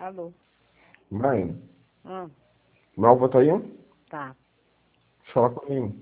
Alô? Mãe, Hum, meu avô tá aí? tá. Fala comigo.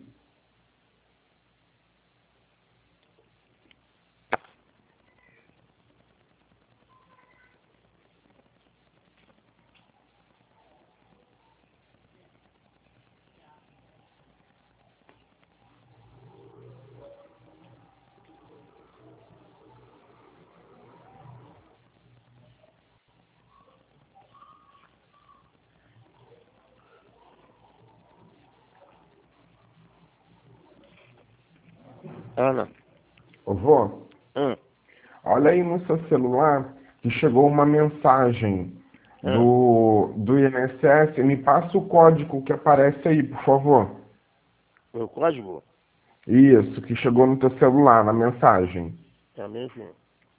Ana. Avô, Hum, olha aí no seu celular que chegou uma mensagem hum. do INSS. Me passa o código que aparece aí, por favor. O código? Isso, que chegou no teu celular, na mensagem. Também, sim.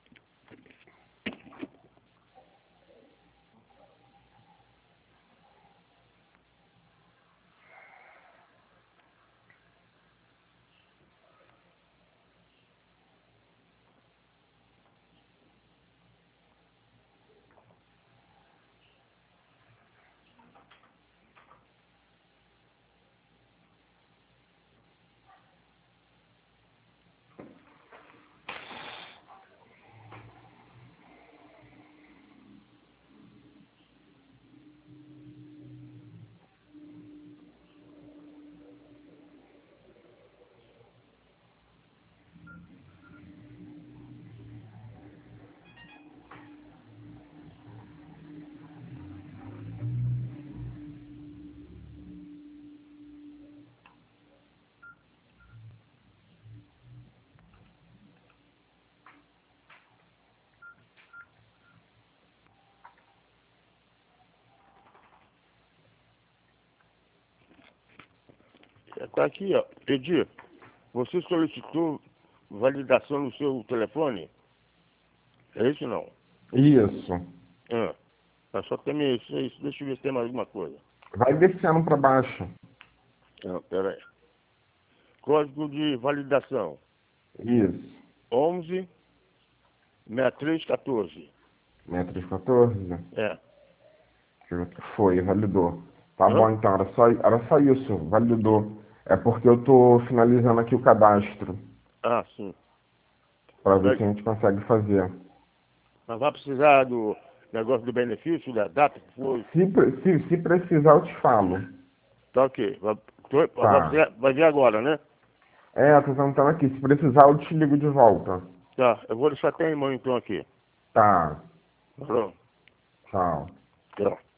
Está aqui, ó. Edir, você solicitou validação no seu telefone? É isso não? Isso. Só tem isso. Deixa eu ver se tem mais alguma coisa. Vai descendo para baixo. Não, pera aí. Código de validação. Isso. 11 6314. 6314. É. Foi, validou. Tá Hã? bom, então, era só isso, validou. É porque eu tô finalizando aqui o cadastro, Ah, sim. para ver se a gente consegue fazer. Mas vai precisar do negócio do benefício, da data que foi. Se precisar, eu te falo. Tá ok. Tá. Vai ver agora, né? Tô tentando aqui. Se precisar, eu te ligo de volta. Tá. Eu vou deixar até em mão então aqui. Tá. Falou. Tchau. Tchau.